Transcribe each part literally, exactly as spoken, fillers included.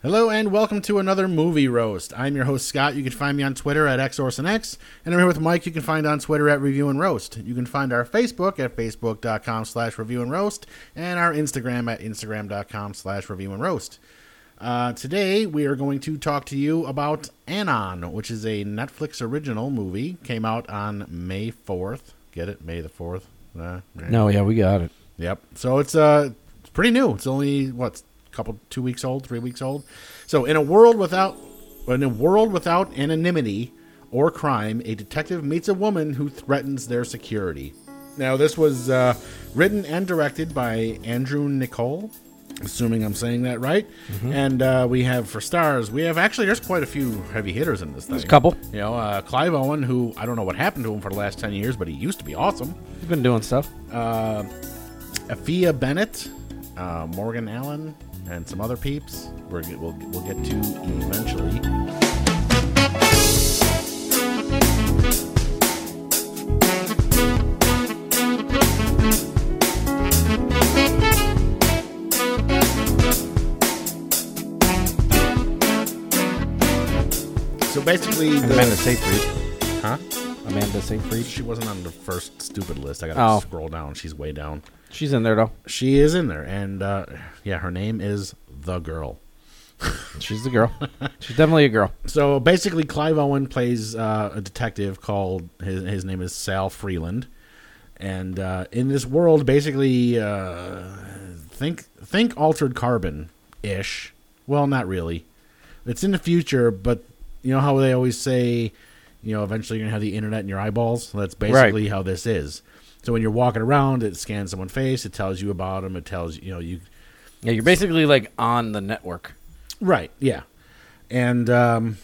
Hello and welcome to another movie roast. I'm your host Scott. You can find me on Twitter at XOrsonX, and I'm here with Mike. You can find on Twitter at Review and Roast. You can find our Facebook at facebook.com slash Review and Roast, and our Instagram at instagram.com slash Review and Roast. Uh, today we are going to talk to you about Anon, which is a Netflix original movie. Came out on May fourth. Get it? May the fourth? Uh, right. No, yeah, we got it. Yep. So it's uh, it's pretty new. It's only what? couple two weeks old, three weeks old. So in a world without in a world without anonymity or crime, a detective meets a woman who threatens their security. Now this was uh, written and directed by Andrew Niccol, assuming I'm saying that right. Mm-hmm. And uh, we have for stars, we have actually there's quite a few heavy hitters in this thing. There's a couple. You know, uh, Clive Owen, who I don't know what happened to him for the last ten years, but he used to be awesome. He's been doing stuff. Uh, Afia Bennett, uh, Morgan Allen, and some other peeps we're, we'll, we'll get to eventually. So basically... The, Amanda Seyfried. Huh? Amanda Seyfried. She wasn't on the first stupid list. I gotta oh. scroll down. She's way down. She's in there, though. She is in there. And, uh, yeah, her name is The Girl. She's the girl. She's definitely a girl. So, basically, Clive Owen plays uh, a detective called, his, his name is Sal Freeland. And uh, in this world, basically, uh, think think Altered Carbon-ish. Well, not really. It's in the future, but you know how they always say, you know, eventually you're going to have the internet in your eyeballs? That's basically right. how this is. So when you're walking around, it scans someone's face. It tells you about them. It tells you, you know, you. Yeah, you're basically like on the network. Right. Yeah, and um,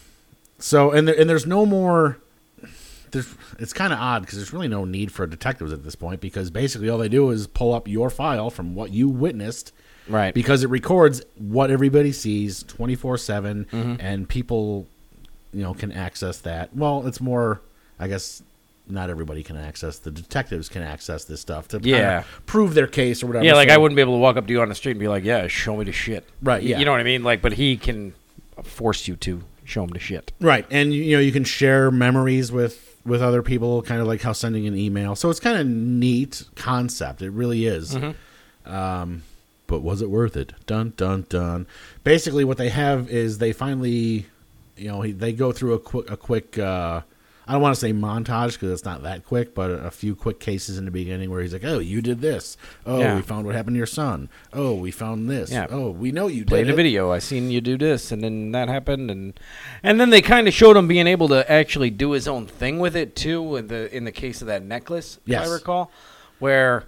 so and there, and there's no more. There's it's kind of odd because there's really no need for detectives at this point because basically all they do is pull up your file from what you witnessed. Right. Because it records what everybody sees twenty-four seven, mm-hmm. and people, you know, can access that. Well, it's more, I guess. Not everybody can access. The detectives can access this stuff to yeah. prove their case or whatever. Yeah, like so, I wouldn't be able to walk up to you on the street and be like, "Yeah, show me the shit." Right. Yeah. You know what I mean? Like, but he can force you to show him the shit. Right, and you know you can share memories with, with other people, kind of like how sending an email. So it's kind of neat concept. It really is. Mm-hmm. Um, but was it worth it? Dun dun dun. Basically, what they have is they finally, you know, they go through a quick a quick. Uh, I don't want to say montage because it's not that quick, but a few quick cases in the beginning where he's like, oh, you did this. Oh, yeah. we found what happened to your son. Oh, we found this. Yeah. Oh, we know you Played did a it. video. I seen you do this, and then that happened. And and then they kind of showed him being able to actually do his own thing with it, too, in the, in the case of that necklace, yes. if I recall, where,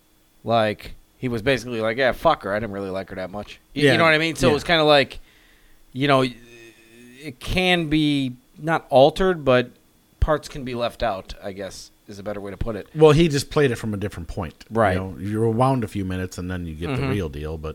like, he was basically like, yeah, fuck her. I didn't really like her that much. You, yeah. you know what I mean? So yeah. it was kind of like, you know, it can be not altered, but parts can be left out, I guess, is a better way to put it. Well, he just played it from a different point. Right. You know, you rewound a few minutes and then you get mm-hmm. the real deal. But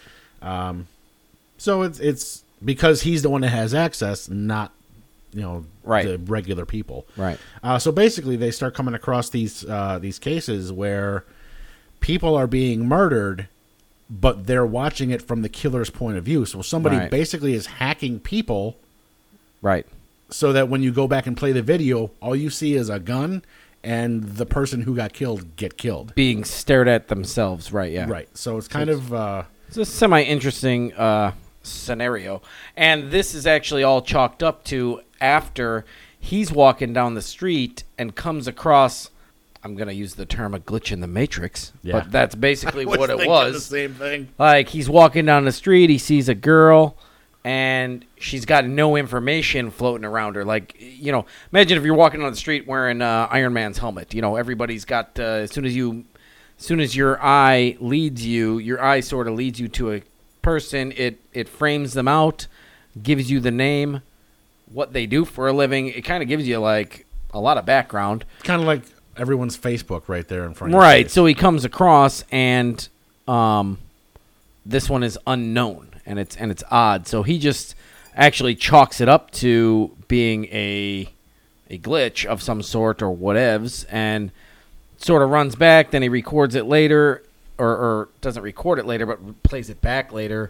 um, so it's it's because he's the one that has access, not, you know, right. the regular people. Right. Uh, so basically they start coming across these uh, these cases where people are being murdered, but they're watching it from the killer's point of view. So somebody right. basically is hacking people. Right. So that when you go back and play the video, all you see is a gun and the person who got killed get killed. Being stared at themselves, right, yeah. Right. So it's kind so of... Uh, it's a semi-interesting uh, scenario. And this is actually all chalked up to after he's walking down the street and comes across... I'm going to use the term a glitch in the Matrix, yeah. but that's basically was what it was. The same thing. Like, he's walking down the street, he sees a girl... and she's got no information floating around her. Like, you know, imagine if you're walking on the street wearing uh, Iron Man's helmet. You know, everybody's got, uh, as soon as you, as soon as your eye leads you, your eye sort of leads you to a person. It, it frames them out, gives you the name, what they do for a living. It kind of gives you, like, a lot of background. Kind of like everyone's Facebook right there in front of you. Right. So he comes across, and um, this one is unknown. And it's and it's odd. So he just actually chalks it up to being a a glitch of some sort or whatevs, and sort of runs back. Then he records it later, or, or doesn't record it later, but plays it back later.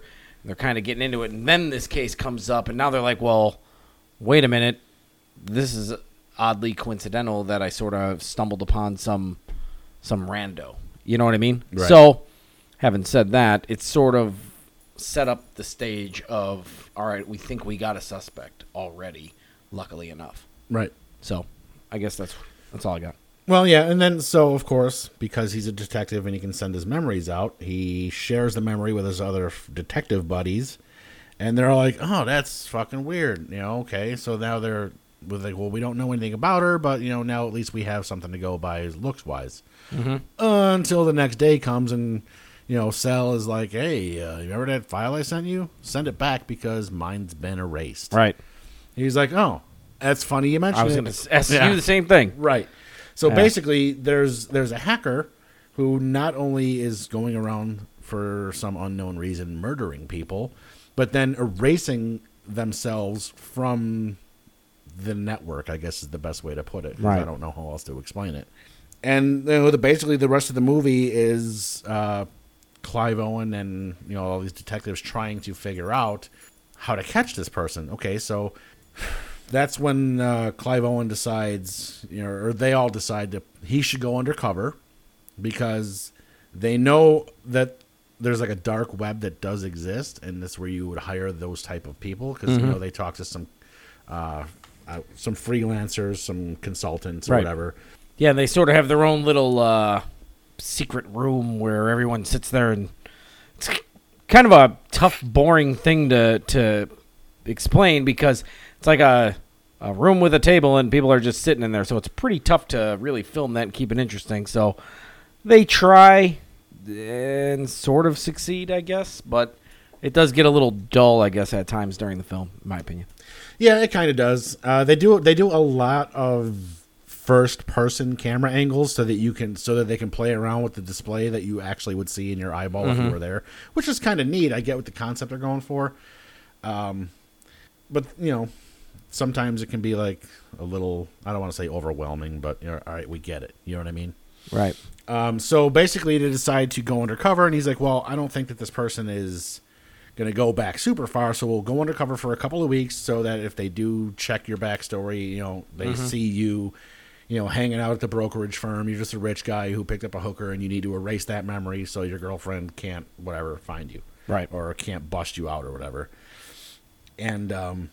They're kind of getting into it, and then this case comes up, and now they're like, well, wait a minute. This is oddly coincidental that I sort of stumbled upon some some rando. You know what I mean? Right. So, having said that, it's sort of set up the stage of, all right, we think we got a suspect already, luckily enough. Right. So, I guess that's that's all I got. Well, yeah, and then, so, of course, because he's a detective and he can send his memories out, he shares the memory with his other f- detective buddies, and they're all like, oh, that's fucking weird, you know, okay, so now they're with like, well, we don't know anything about her, but, you know, now at least we have something to go by looks-wise. Mm-hmm. Uh, until the next day comes and, you know, Sal is like, hey, uh, you remember that file I sent you? Send it back because mine's been erased. Right. He's like, oh, that's funny you mentioned I was it. going to ask Yeah. you the same thing. Right. So Yeah. basically, there's there's a hacker who not only is going around for some unknown reason murdering people, but then erasing themselves from the network, I guess is the best way to put it. 'Cause Right. I don't know how else to explain it. And you know, the, basically, the rest of the movie is uh, Clive Owen and you know all these detectives trying to figure out how to catch this person. Okay, so that's when uh, Clive Owen decides, you know, or they all decide that he should go undercover because they know that there's like a dark web that does exist, and that's where you would hire those type of people because Mm-hmm. you know they talk to some uh, uh, some freelancers, some consultants, or Right. whatever. Yeah, they sort of have their own little uh, secret room where everyone sits there, and it's kind of a tough, boring thing to to explain because it's like a a room with a table and people are just sitting in there, so it's pretty tough to really film that and keep it interesting. So they try and sort of succeed, I guess, but it does get a little dull, I guess, at times during the film, in my opinion. Yeah, it kind of does. Uh, they do they do a lot of first person camera angles so that you can so that they can play around with the display that you actually would see in your eyeball if you were there, which is kind of neat. I get what the concept they're going for, um, but you know, sometimes it can be like a little, I don't want to say overwhelming, but you know, all right, we get it. You know what I mean? Right. Um, so basically, they decide to go undercover, and he's like, "Well, I don't think that this person is going to go back super far, so we'll go undercover for a couple of weeks, so that if they do check your backstory, you know, they Mm-hmm. see you, you know, hanging out at the brokerage firm. You're just a rich guy who picked up a hooker, and you need to erase that memory so your girlfriend can't, whatever, find you, Right. or can't bust you out or whatever." And um,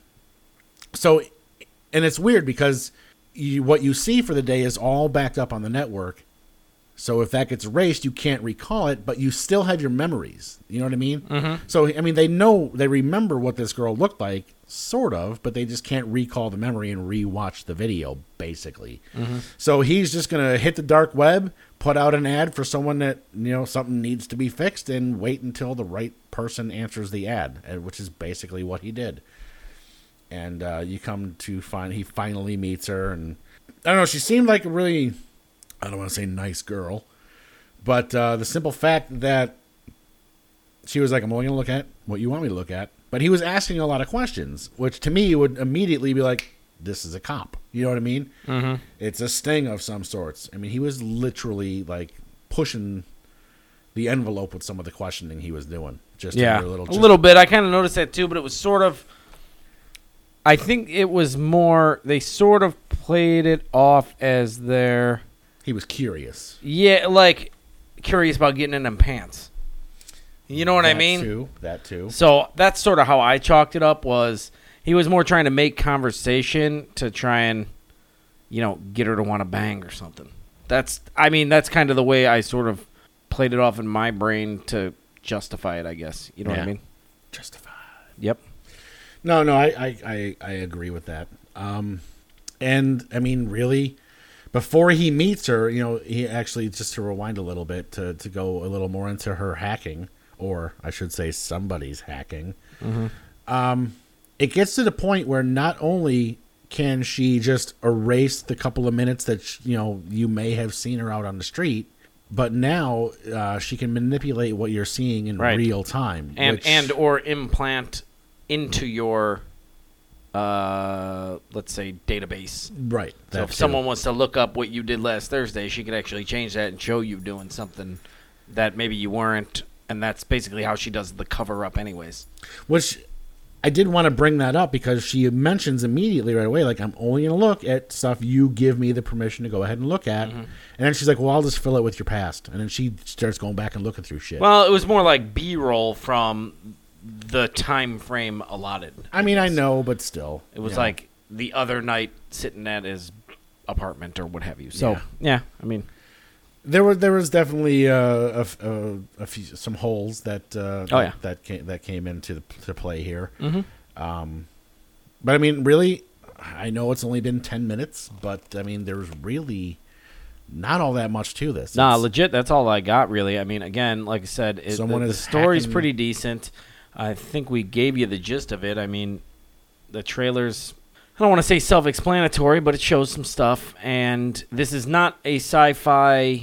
so, and it's weird because you, what you see for the day is all backed up on the network. So if that gets erased, you can't recall it, but you still have your memories. You know what I mean? Mm-hmm. So, I mean, they know, they remember what this girl looked like, sort of, but they just can't recall the memory and rewatch the video, basically. Mm-hmm. So he's just going to hit the dark web, put out an ad for someone that, you know, something needs to be fixed, and wait until the right person answers the ad, which is basically what he did. And uh, you come to find he finally meets her, and I don't know, she seemed like a really, I don't want to say nice girl, but uh, the simple fact that she was like, I'm only going to look at what you want me to look at. But he was asking a lot of questions, which to me would immediately be like, this is a cop. You know what I mean? Mm-hmm. It's a sting of some sorts. I mean, he was literally like pushing the envelope with some of the questioning he was doing. Just Yeah, a little, a just, little bit. I kind of noticed that too, but it was sort of. I think it was more. They sort of played it off as their. He was curious. Yeah, like curious about getting in them pants. You know what I That mean? Too, that too. So that's sort of how I chalked it up. Was he was more trying to make conversation to try and, you know, get her to want to bang or something. That's. I mean, that's kind of the way I sort of played it off in my brain to justify it. I guess you know what Yeah. I mean. Justified. Yep. No, no, I, I, I, I agree with that. Um, and I mean, really, before he meets her, you know, he actually, just to rewind a little bit to, to go a little more into her hacking, or I should say somebody's hacking. Mm-hmm. Um, it gets to the point where not only can she just erase the couple of minutes that, sh- you know, you may have seen her out on the street, but now uh, she can manipulate what you're seeing in Right. real time. and which- and or implant into your uh let's say database. right. So that if too. someone wants to look up what you did last Thursday, she could actually change that and show you doing something that maybe you weren't And that's basically how she does the cover up anyways. Which I did want to bring that up because she mentions immediately right away, like, I'm only going to look at stuff you give me the permission to go ahead and look at. Mm-hmm. And then she's like, well, I'll just fill it with your past. And then she starts going back and looking through shit. Well, it was more like B-roll from the time frame allotted. I mean, I know, but still. It was yeah. like the other night sitting at his apartment or what have you. So, yeah, yeah I mean... There was there was definitely uh, a, a, a few some holes that uh, oh, yeah. that came that came into the, to play here. Mm-hmm. Um, but I mean, really, I know it's only been ten minutes, but I mean, there's really not all that much to this. Nah, it's, legit, that's all I got. Really, I mean, again, like I said, it, the, the story's hacking. pretty decent. I think we gave you the gist of it. I mean, the trailers. I don't want to say self-explanatory, but it shows some stuff. And this is not a sci-fi,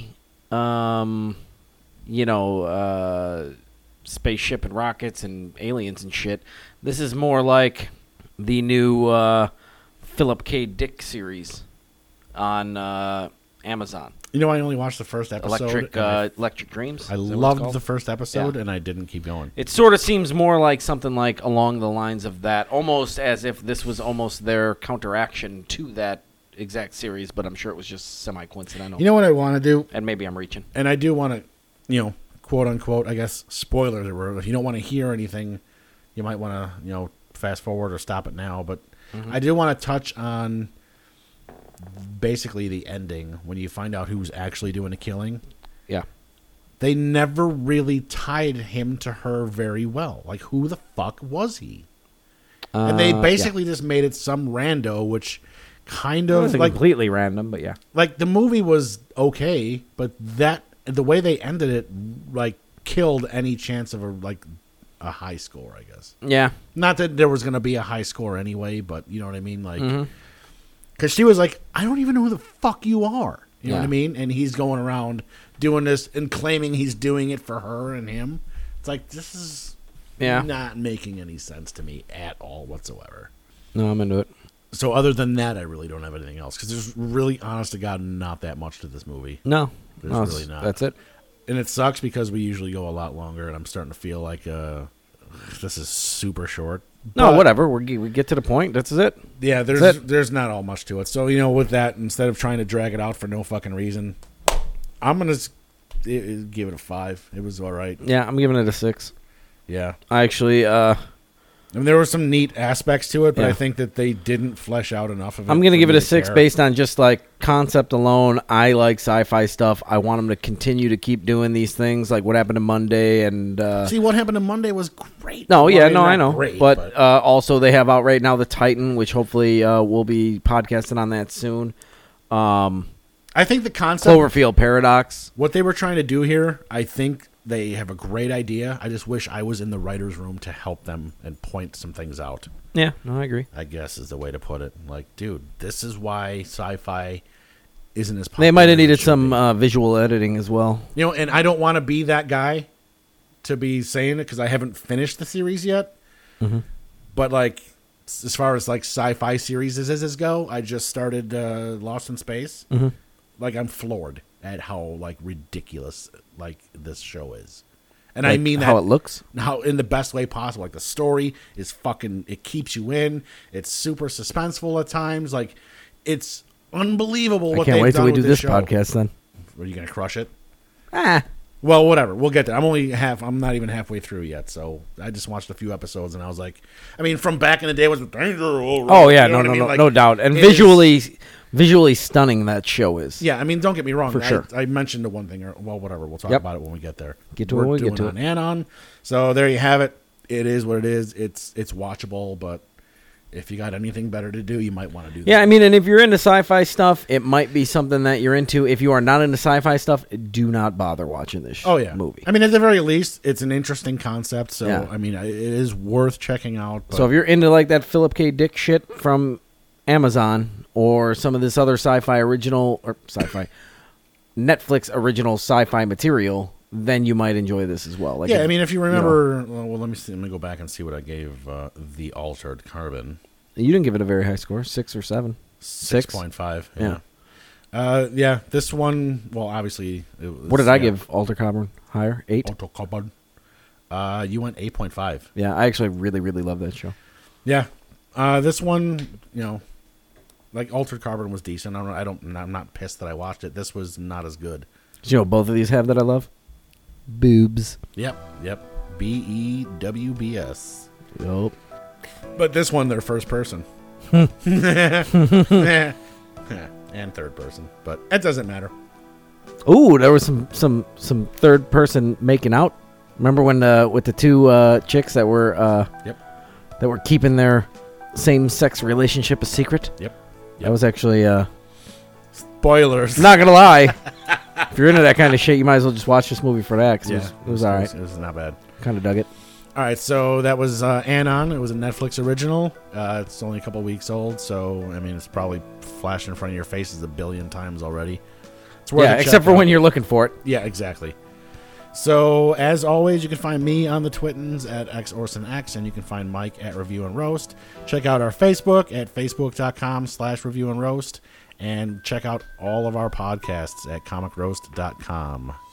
um, you know, uh, spaceship and rockets and aliens and shit. This is more like the new uh, Philip K. Dick series on uh, Amazon. You know, I only watched the first episode. Electric, uh, I, Electric Dreams. I loved the first episode, yeah. and I didn't keep going. It sort of seems more like something like along the lines of that, almost as if this was almost their counteraction to that exact series, but I'm sure it was just semi-coincidental. You know what I want to do? And maybe I'm reaching. And I do want to, you know, quote-unquote, I guess, spoilers. If you don't want to hear anything, you might want to, you know, fast forward or stop it now. But mm-hmm. I do want to touch on... basically the ending when you find out who's actually doing the killing. Yeah. They never really tied him to her very well. Like, who the fuck was he? Uh, and they basically yeah. just made it some rando, which kind of... It wasn't like completely random, but yeah. Like, the movie was okay, but that the way they ended it, like, killed any chance of a, like, a high score, I guess. Yeah. Not that there was going to be a high score anyway, but you know what I mean? Like... Mm-hmm. Because she was like, I don't even know who the fuck you are. You know yeah. what I mean? And he's going around doing this and claiming he's doing it for her and him. It's like, this is yeah. not making any sense to me at all whatsoever. No, I'm into it. So other than that, I really don't have anything else. Because there's really, honest to God, not that much to this movie. No. There's no, really not. That's it. And it sucks because we usually go a lot longer, and I'm starting to feel like uh, this is super short. No, but, whatever. We we get to the point. That's it. Yeah, there's it. there's not all much to it. So, you know, with that, instead of trying to drag it out for no fucking reason, I'm going to give it a five. It was all right. Yeah, I'm giving it a six. Yeah. I actually... Uh, I mean, there were some neat aspects to it, but yeah. I think that they didn't flesh out enough of it. I'm going to give it a six care. based on just, like, concept alone. I like sci-fi stuff. I want them to continue to keep doing these things, like what happened to Monday. And uh, See, what happened to Monday was great. No, well, yeah, I mean, no, I know. Great, but but. Uh, also, they have out right now the Titan, which hopefully uh, we'll be podcasting on that soon. Um, I think the concept... Cloverfield Paradox. What they were trying to do here, I think... They have a great idea. I just wish I was in the writer's room to help them and point some things out. Yeah, no, I agree. I guess is the way to put it. Like, dude, this is why sci-fi isn't as popular. They might have needed some uh, visual editing as well. You know, and I don't want to be that guy to be saying it because I haven't finished the series yet. Mm-hmm. But, like, as far as, like, sci-fi series as go, I just started uh, Lost in Space. Mm-hmm. Like, I'm floored at how, like, ridiculous, like, this show is. And like I mean that... How it looks? How, in the best way possible. Like, the story is fucking... It keeps you in. It's super suspenseful at times. Like, it's unbelievable what they've done. I can't wait till we do this show. podcast, then. Are you going to crush it? Ah. Well, whatever. We'll get there. I'm only half... I'm not even halfway through yet, so I just watched a few episodes, and I was like... I mean, from back in the day, it was... Danger, oh, yeah. you know no, no, I mean? no. Like, no doubt. And visually... Is, Visually stunning that show is. Yeah, I mean, don't get me wrong. For sure. I, I mentioned the one thing, or well, whatever. We'll talk yep. about it when we get there. Get to We're it when we doing get to on it. Anon. So there you have it. It is what it is. It's it's watchable, but if you got anything better to do, you might want to do that. Yeah, I mean, and if you're into sci-fi stuff, it might be something that you're into. If you are not into sci-fi stuff, do not bother watching this oh, yeah. movie. I mean, at the very least, it's an interesting concept. So, yeah. I mean, it is worth checking out. But so if you're into like that Philip K. Dick shit from Amazon or some of this other sci-fi original or sci-fi Netflix original sci-fi material, then you might enjoy this as well. Like yeah, if, I mean, if you remember, you know, well, let me see. Let me go back and see what I gave uh, The Altered Carbon. You didn't give it a very high score, six or seven. Six point five. Yeah. Yeah. Uh, yeah. This one, well, obviously. It was, what did I yeah. give Altered Carbon? Higher, eight. Altered Carbon. Uh, you went eight point five. Yeah, I actually really, really love that show. Yeah. Uh, this one, you know, like Altered Carbon was decent. I don't. I don't. I'm not pissed that I watched it. This was not as good. Do you know what both of these have that I love? Boobs. Yep. Yep. B E W B S. Yup. But this one, they're first person. And third person, but it doesn't matter. Ooh, there was some some some third person making out. Remember when uh, with the two uh, chicks that were uh, Yep. that were keeping their same sex relationship a secret? Yep. That Yep. was actually uh, Spoilers. not gonna lie. If you're into that kind of shit, you might as well just watch this movie for that. 'Cause Yeah, it was, it was all right. It was not bad. Kind of dug it. All right, so that was uh, Anon. It was a Netflix original. Uh, it's only a couple weeks old, so I mean, it's probably flashed in front of your faces a billion times already. It's worth Yeah, a check except for out. when you're looking for it. Yeah, exactly. So, as always, you can find me on the Twittens at XOrsonX, and you can find Mike at Review and Roast. Check out our Facebook at facebook.com slash Review and Roast, and check out all of our podcasts at comic roast dot com.